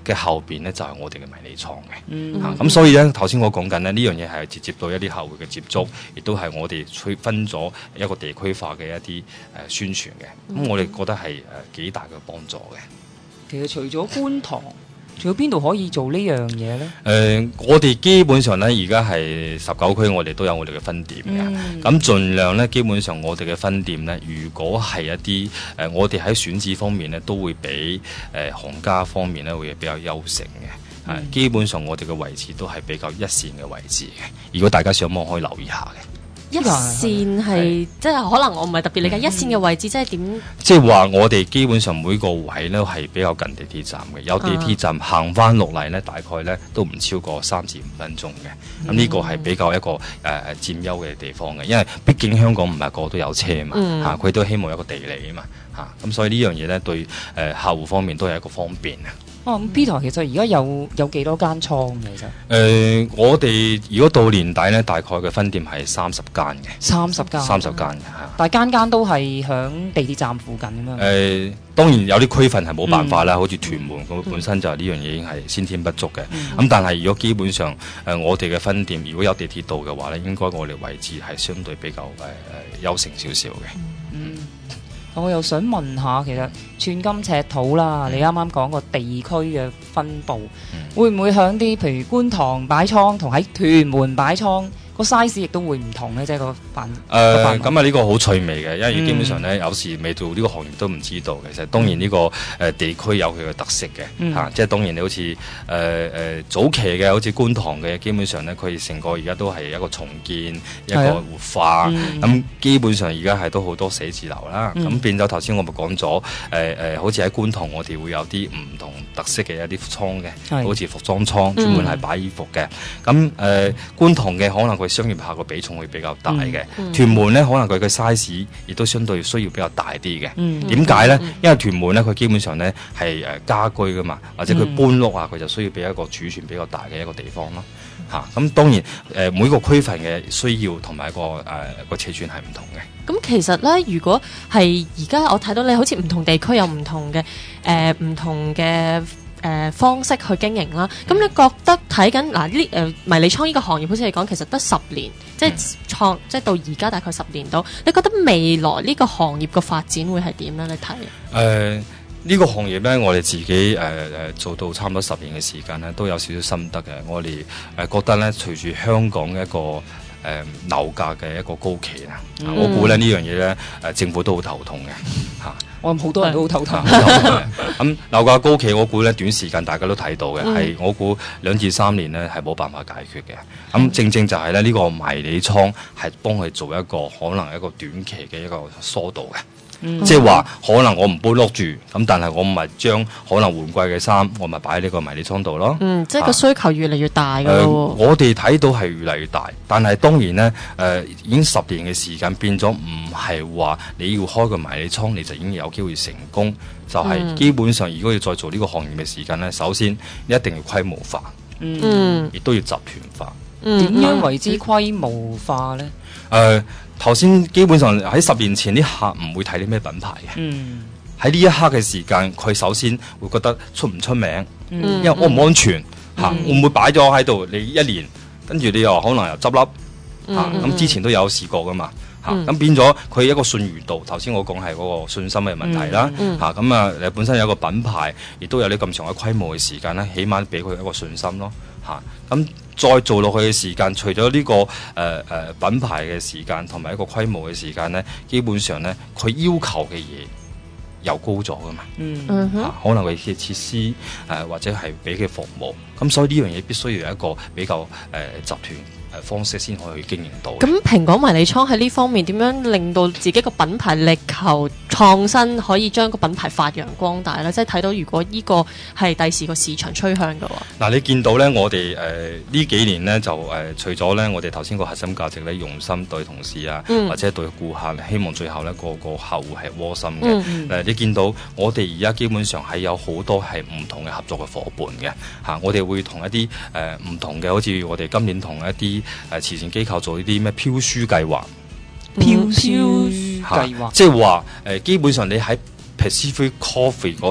嘅後邊咧就係、是、我哋嘅迷你倉嘅。 嗯嚇咁、啊、所以咧頭先我講緊咧呢樣嘢係直接到一啲客戶嘅接觸，亦都係我哋區分咗一個地區化嘅一啲誒、呃、宣傳嘅。咁、 嗯、 我哋覺得係誒幾大嘅幫助嘅。 其實除咗觀塘，仲有邊度可以做呢樣嘢呢？ 誒、呃，我哋基本上咧，而家係十九區，我哋都有我哋嘅分店嘅。咁、嗯、盡量咧，基本上我哋嘅分店咧，如果係一啲誒、呃，我哋喺選址方面咧，都會比誒、呃、行家方面咧會比較優勝嘅。係、嗯，基本上我哋嘅位置都係比較一線嘅位置嘅。如果大家上網可以留意下嘅。 一線係即係可能我唔係特別理解、嗯、一線嘅位置即係點？即係話我哋基本上每個位咧係比較近地鐵站嘅，有地鐵站行翻落嚟咧，大概咧都唔超過三至五分鐘嘅。咁呢個係比較一個誒、呃、佔優嘅地方嘅，因為畢竟香港唔係個個都有車嘛，嚇佢、嗯啊、都希望有一個地理啊嘛，嚇、啊、咁所以呢樣嘢咧對誒、呃、客戶方面都係一個方便啊。 哦，咁 Peter 其實而家有有幾多間倉其實？誒、 呃，我哋如果到年底咧，大概嘅分店係三十間嘅。 三十間。三十間嘅嚇。但係間間都係響地鐵站附近咁樣。誒、 呃，當然有啲區份係冇辦法啦，嗯、好似屯門咁、嗯、本身就係呢樣嘢已經係先天不足嘅。咁、嗯、但係如果基本上誒、呃、我哋嘅分店如果有地鐵道嘅話咧，應該我哋位置係相對比較誒誒優勝少少嘅。 嗯。我又想問下，其實寸金尺土啦，你啱啱講個地區嘅分佈，嗯、會唔會響啲譬如觀塘擺倉同喺屯門擺倉個 size 亦都會唔同咧？即係個範誒咁啊！呢個好趣味嘅，因為基本上咧、嗯、有時未做呢個行業都唔知道。其實當然呢、這個誒、呃、地區有佢嘅特色嘅嚇、嗯啊，即係當然你好似誒誒早期嘅好似觀塘嘅，基本上咧佢成個而家都係一個重建一個活化。咁、嗯嗯、基本上而家係都好多寫字樓啦。咁、嗯、變咗頭先我咪講咗誒誒，好似喺觀塘我哋會有啲唔同特色嘅一啲倉嘅，好似服裝倉專門係擺衣服嘅。咁誒、呃、觀塘嘅可能佢商業客個比重會比較大嘅，嗯嗯、屯門咧可能佢嘅 size 亦都相對需要比較大啲嘅。點解咧？因為屯門咧佢基本上咧係誒家居噶嘛，或者佢搬屋啊，佢就需要俾一個儲存比較大嘅一個地方咯。嚇、嗯，咁、啊、當然誒、呃、每個區份嘅需要同埋個誒個尺寸係唔同嘅。 咁其實咧，如果係而家我睇到你好似唔同地區有唔同嘅誒唔同嘅。誒、呃、方式去經營啦，咁、嗯、你覺得睇緊嗱呢誒迷你倉呢個行業，好似你講其實得十年，即係創、嗯、即係到而家大概十年到，你覺得未來呢個行業嘅發展會係點咧？你睇誒呢個行業咧，我哋自己誒誒、呃、做到差唔多十年嘅時間咧，都有少少心得嘅。我哋誒、呃、覺得咧，隨住香港嘅一個誒、呃、樓價嘅一個高企啊，嗯、我估咧呢樣嘢咧誒政府都好頭痛嘅嚇。 我諗好多人都好頭痛。 咁樓價高企，我估咧短時間大家都睇到嘅，係、嗯、我估兩至三年咧係冇辦法解決嘅。咁、嗯、正正就係咧呢個迷你倉係幫佢做一個可能一個短期嘅一個疏導嘅。嗯、即係話可能我唔搬屋住，咁但係我咪將可能換季嘅衫，我咪擺喺呢個迷你倉度咯。 嗯，即係個需求越嚟越大㗎咯、 呃。我哋睇到係越嚟越大，但係當然呢，誒、呃、已經十年嘅時間變咗，唔係話你要開個迷你倉你就已經有機會成功。就係、是、基本上，如果要再做呢個行業嘅時間呢，首先你一定要規模化，嗯，亦都要集團化。 點、嗯、樣為之規模化呢？誒、 呃。頭先基本上喺十年前啲客唔會睇啲咩品牌嘅，喺呢、嗯、一刻嘅時間，佢首先會覺得出唔出名，嗯、因為安唔安全嚇，會唔會擺咗喺度你一年，跟住你又可能又執笠嚇，咁、嗯啊、之前都有試過噶嘛嚇，咁、嗯啊、變咗佢一個信譽度。頭先我講係嗰個信心嘅問題啦嚇，咁啊你本身有一個品牌，亦都有啲咁長嘅規模嘅時間咧，起碼俾佢一個信心咯嚇，咁、啊。再做落去嘅時間，除咗呢、這個誒誒、呃呃、品牌嘅時間同埋一個規模嘅時間咧，基本上咧佢要求嘅嘢又高咗噶嘛。嗯哼、啊，可能佢嘅設施誒、呃、或者係俾嘅服務，咁所以呢樣嘢必須要有一個比較誒、呃、集團誒方式先可以去經營到。 咁蘋果迷你倉喺呢方面點樣令到自己個品牌力求創新，可以將個品牌發揚光大咧？即係睇到如果呢個係第時個市場趨向嘅話， 嗱、啊、你見到咧，我哋誒呢幾年咧就誒、呃、除咗咧我哋頭先個核心價值咧，用心對同事啊，嗯、或者對顧客，希望最後咧個個客戶係窩心嘅。誒、嗯呃、你見到我哋而家基本上係有好多係唔同嘅合作嘅夥伴嘅嚇、啊，我哋會同一啲誒唔同嘅，好似我哋今年同一啲誒、呃、慈善機構做呢啲咩飄書計劃。 飄書計劃， 即係話誒，基本上你喺 Pacific Coffee 嗰條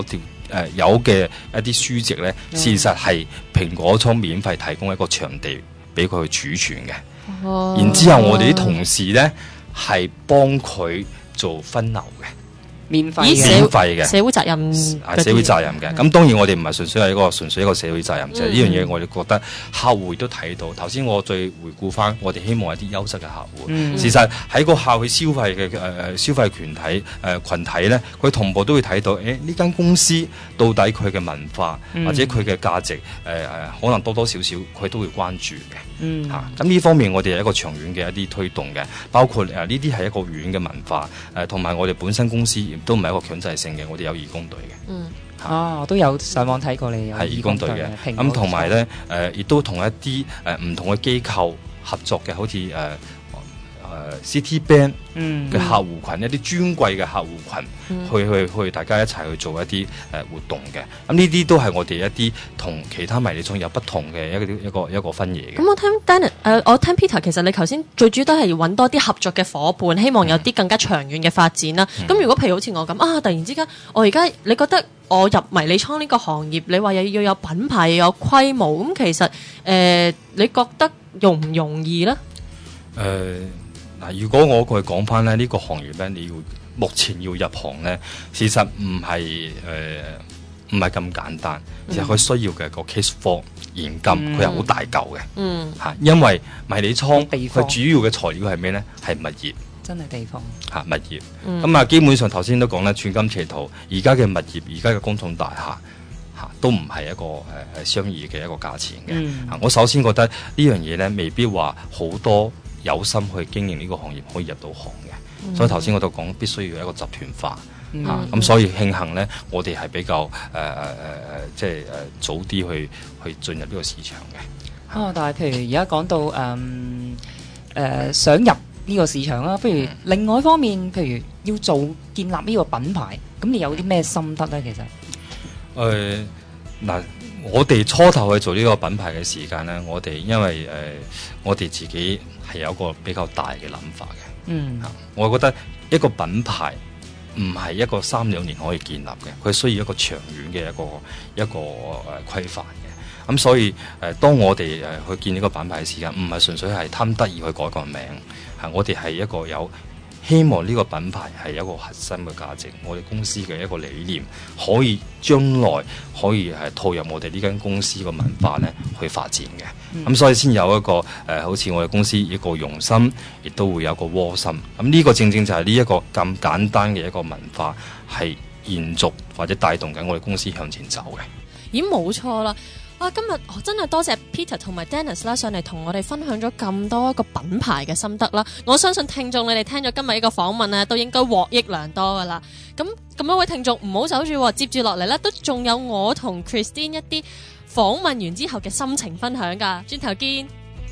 誒有嘅一啲書籍咧，事實係蘋果倉免費提供一個場地俾佢去儲存嘅。 哦、 然之後我哋啲同事咧係幫佢做分流嘅。 免費嘅， 免費嘅社會責任係社會責任嘅。咁當然我哋唔係純粹係一個純粹一個社會責任，就係呢樣嘢我哋覺得客戶都睇到。頭先我再回顧翻，我哋希望一啲優質嘅客戶。 嗯、 事實喺個客去消費嘅誒誒消費群體誒、呃、群體咧，佢同步都會睇到，誒呢間公司到底佢嘅文化、嗯、或者佢嘅價值誒誒、呃，可能多多少少佢都會關注嘅。 嗯， 嚇咁呢方面我哋係一個長遠嘅一啲推動嘅，包括誒呢啲係一個軟嘅文化誒，同、呃、埋我哋本身公司亦都唔係一個強制性嘅，我哋有義工隊嘅。 嗯，啊，我都有上網睇過你有係義工隊嘅。咁同埋咧誒，亦都同一啲誒唔同嘅機構合作嘅，好似誒。呃誒 Citibank 嘅客戶群，嗯、一啲尊貴嘅客戶群，嗯、去去去大家一齊去做一啲誒活動嘅。咁呢啲都係我哋一啲同其他迷你倉有不同嘅一個一個一個分野嘅。 咁我聽 Dennis 誒、呃，我聽 Peter，其實你頭先最主要都係揾多啲合作嘅伙伴，希望有啲更加長遠嘅發展啦。咁、嗯、如果譬如好似我咁啊，突然之間我而家你覺得我入迷你倉呢個行業，你話又要有品牌又有規模，咁其實誒、呃，你覺得容唔容易咧？誒、 呃。嗱，如果我佢講翻咧，呢、這個行業咧，你要目前要入行咧，事實唔係誒唔係咁簡單，而係佢需要嘅個 case for 現金，佢係好大嚿嘅。嗯，嚇，因為迷你倉佢主要嘅材料係咩咧？係物業， 真係地方嚇物業。咁啊、嗯，基本上頭先都講咧，寸金尺土，而家嘅物業，而家嘅工廠大廈嚇都唔係一個誒誒、呃、商業嘅一個價錢嘅。嗯、我首先覺得呢樣嘢咧，未必話好多有心去經營呢個行業可以入到行嘅，嗯、所以頭先我都講必須要有一個集團化嚇，咁、嗯啊、所以慶幸咧，我哋係比較誒誒誒誒，即係誒、呃、早啲去去進入呢個市場嘅。 啊，但係譬如而家講到誒誒、嗯呃、想入呢個市場啦，不如另外一方面，譬如要做建立呢個品牌，咁你有啲咩心得咧？其實誒嗱。呃我哋初頭去做呢個品牌嘅時間呢，我哋因為誒、呃，我哋自己係有一個比較大嘅諗法嘅。嗯，我覺得一個品牌唔係一個三兩年可以建立嘅，佢需要一個長遠嘅一個一個誒規範嘅。咁、呃、所以誒、呃，當我哋誒、呃、去建呢個品牌嘅時間，唔係純粹係貪得意去改個名，係我哋係一個有。希望呢個品牌係有一個核心嘅價值，我哋公司嘅一個理念，可以將來可以係套入我哋呢間公司嘅文化咧去發展嘅。咁、嗯嗯、所以先有一個誒、呃，好似我哋公司一個用心，亦都會有個窩心。咁、嗯、呢、這個正正就係呢一個咁簡單嘅一個文化，係延續或者帶動緊我哋公司向前走嘅。 咦，冇錯啦！啊，今日真係多謝 Peter 同埋 Dennis 啦，上嚟同我哋分享咗咁多一個品牌嘅心得啦。我相信聽眾你哋聽咗今日呢個訪問咧，都應該獲益良多噶啦。咁咁多位聽眾唔好走住，接住落嚟咧都仲有我同 Christine 一啲訪問完之後嘅心情分享噶。轉頭見。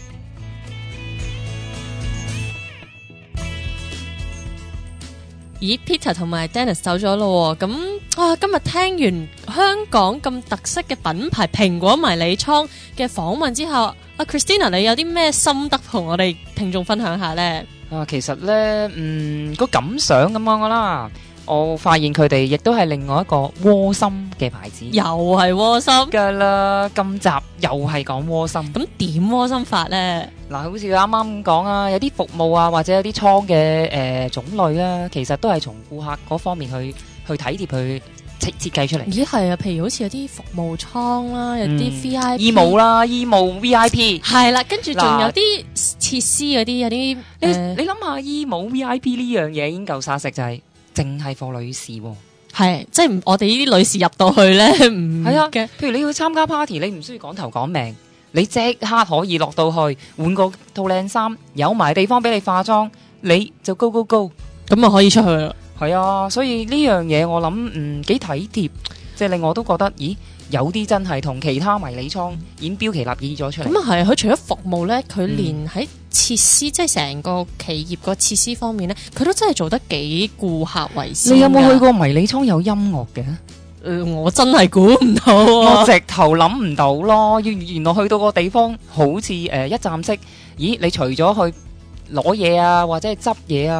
咦 Peter 同埋 Dennis 走咗咯，咁啊今日聽完香港咁特色嘅品牌蘋果迷你倉嘅訪問之後，阿 Christina 你有啲咩心得同我哋聽眾分享下呢？ 啊，其實呢，嗯，個感想咁樣噶啦。我發現佢哋亦都係另外一個窩心嘅牌子， 又係窩心噶啦。今集又係講窩心， 咁點窩心法呢？ 嗱，好似佢啱啱咁講啊，有啲服務啊，或者有啲倉嘅誒種類啊，其實都係從顧客嗰方面去去體貼去設設計出嚟。 咦，係啊，譬如好似有啲服務倉啦，有啲 V I P 醫務啦，醫務 V I P 係啦，跟住仲有啲設施嗰啲，有啲你你諗下，醫務 V I P 呢樣嘢已經夠殺食，就係。淨係貨女士喎， 係即係我哋呢啲女士入到去咧，唔係啊嘅。譬如你要參加 party，你唔需要講頭講命，你即刻可以落到去換個套靚衫，有埋地方俾你化妝，你就 go go go， 咁啊可以出去啦。 係啊，所以呢樣嘢我諗嗯幾體貼，即係令我都覺得，咦有啲真係同其他迷你倉已經標奇立異咗出嚟。 咁啊係，佢除咗服務咧，佢連喺設施，嗯、即係成個企業個設施方面咧，佢都真係做得幾顧客為先。 你有冇去過迷你倉有音樂嘅？誒、 呃，我真係估唔到，啊， 我直頭諗唔到咯。原原來去到個地方，好似誒、呃、一站式。咦，你除咗去攞嘢啊，或者係執嘢啊，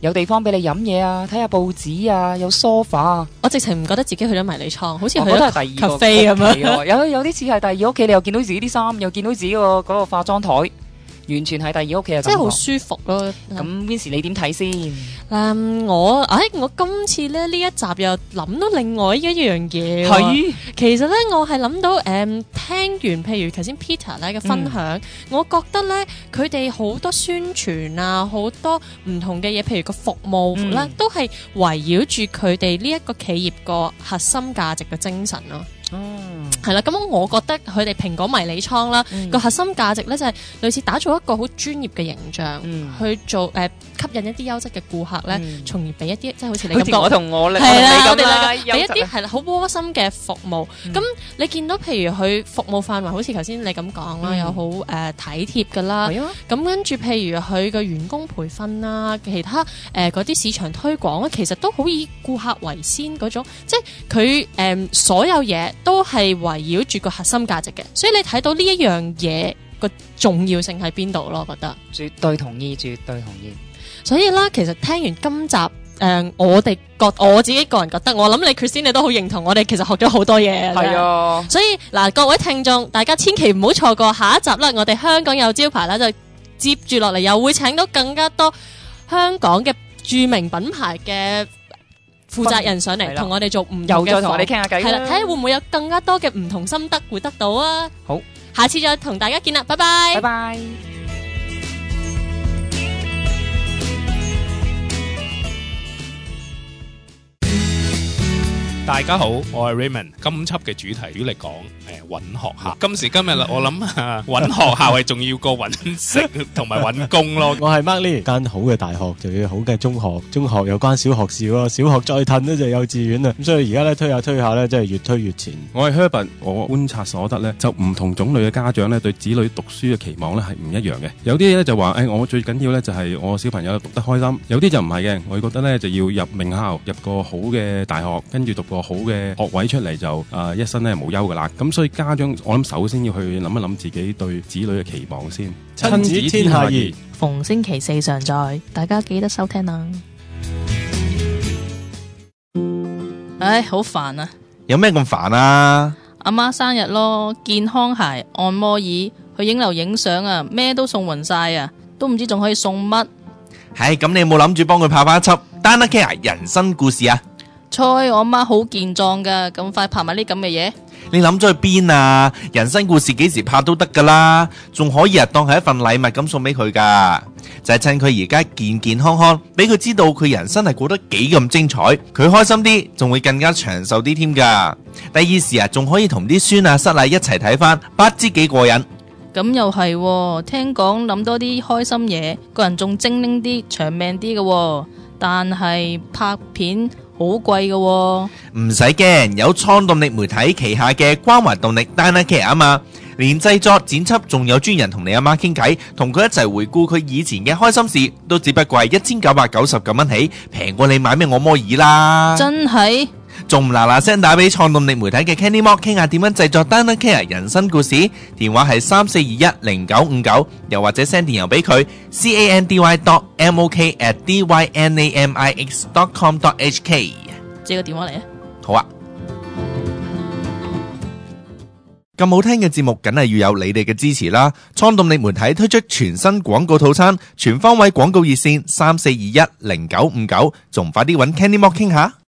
有地方俾你飲嘢啊，睇下報紙啊，有 sofa 啊。 我直情唔覺得自己去咗迷你倉，好似去我覺得咗係第二個 cafe 咁屋企樣。 喎有有啲似係第二屋企，你又見到自己啲衫，又見到自己個嗰個化妝台。完全係第二屋企嘅感覺， 真係好舒服咯。 咁 Vincy 你點睇先？ 誒、嗯，我誒、哎、我今次咧呢一集又諗到另外一樣嘢。係，其實咧我係諗到誒、嗯，聽完譬如頭先 Peter 咧嘅分享，嗯、我覺得咧佢哋好多宣傳啊，好多唔同嘅嘢，譬如個服務咧，嗯、都係圍繞住佢哋呢一個企業個核心價值嘅精神咯。嗯，係啦，咁我覺得佢哋蘋果迷你倉啦，個、嗯、核心價值咧就係類似打造一個好專業嘅形象，嗯、去做誒、呃、吸引一啲優質嘅顧客咧，嗯、從而俾一啲即係好似你咁講， 我同我咧， 係啦，我哋啦， 俾一啲係啦好窩心嘅服務。咁、嗯、你見到譬如佢服務範圍，好似頭先你咁講啦，嗯、有好誒、呃、體貼噶啦，咁、啊、跟住譬如佢嘅員工培訓啦，其他誒嗰啲市場推廣咧，其實都好以顧客為先嗰種，即係佢誒所有嘢都係圍繞住個核心價值嘅，所以你睇到呢一樣嘢個重要性喺邊度咯？我覺得絕對同意，絕對同意。 所以啦，其實聽完今集誒、呃，我哋覺我自己個人覺得，我諗你 Christine 你都好認同，我哋其實學咗好多嘢。係啊，所以嗱，各位聽眾，大家千祈唔好錯過下一集啦！我哋香港有招牌啦，就接住落嚟又會請到更加多香港嘅著名品牌嘅負責人上嚟同我哋做唔同嘅， 又再同我哋傾下偈，係啦， 睇下會唔會有更加多嘅唔同心得會得到啊！ 好， 下次再同大家見啦，拜拜， 拜拜。 大家好，我係 Raymond。今輯嘅主題主要嚟講誒揾學校。今時今日啦，我諗啊揾學校係重要過揾食同埋揾工咯。 我係 Mark Lee，間好嘅大學就要好嘅中學，中學有關小學事咯，小學再褪咧就幼稚園啦。咁所以而家咧推下推下咧，真係越推越前。 我係 Herbert，我觀察所得咧，就唔同種類嘅家長咧對子女讀書嘅期望咧係唔一樣嘅。有啲咧就話誒、哎，我最緊要咧就係我小朋友讀得開心。有啲就唔係嘅，我覺得咧就要入名校，入個好嘅大學，跟住讀個好嘅學位出嚟就誒、呃、一生咧無憂噶啦。咁所以家長我諗首先要去諗一諗自己對子女嘅期望先。 親子天下儀， 逢星期四上載，大家記得收聽啊！唉，好煩啊！ 有咩咁煩啊？ 阿媽生日咯，健康鞋、按摩椅，去影樓影相啊，咩都送匀晒啊，都唔知仲可以送乜。 唉，咁你有冇諗住幫佢拍翻一輯 Dana Care 人生故事啊？ 猜我阿媽好健壯噶，咁快拍埋呢咁嘅嘢？ 你諗咗去邊啊？人生故事幾時拍都得噶啦，仲可以啊當係一份禮物咁送俾佢噶，就係趁佢而家健健康康，俾佢知道佢人生係過得幾咁精彩，佢開心啲，仲會更加長壽啲添噶。第二時啊，仲可以同啲孫啊、室啊一齊睇翻，不知幾過癮。 咁又係喎，聽講諗多啲開心嘢，個人仲精靈啲、長命啲嘅喎，但係拍片好貴嘅喎。 唔使驚，有創動力媒體旗下嘅關懷動力 Dana Care 啊嘛，連製作剪輯仲有專人同你阿媽傾偈，同佢一齊回顧佢以前嘅開心事，都只不過係一千九百九十九蚊起，平過你買咩按摩椅啦。 真係？ 仲唔嗱嗱聲打俾創動力媒體嘅 Candy Mock 傾下點樣製作 Dana Care 人生故事？電話係三四二一零九五九，又或者 send 電郵俾佢 candy dot mok at dynamix dot com dot hk。 借個電話嚟啊！ 好啊！咁好聽嘅節目，梗係要有你哋嘅支持啦！創動力媒體推出全新廣告套餐，全方位廣告熱線三四二一零九五九，仲快啲搵 Candy Mock 傾下。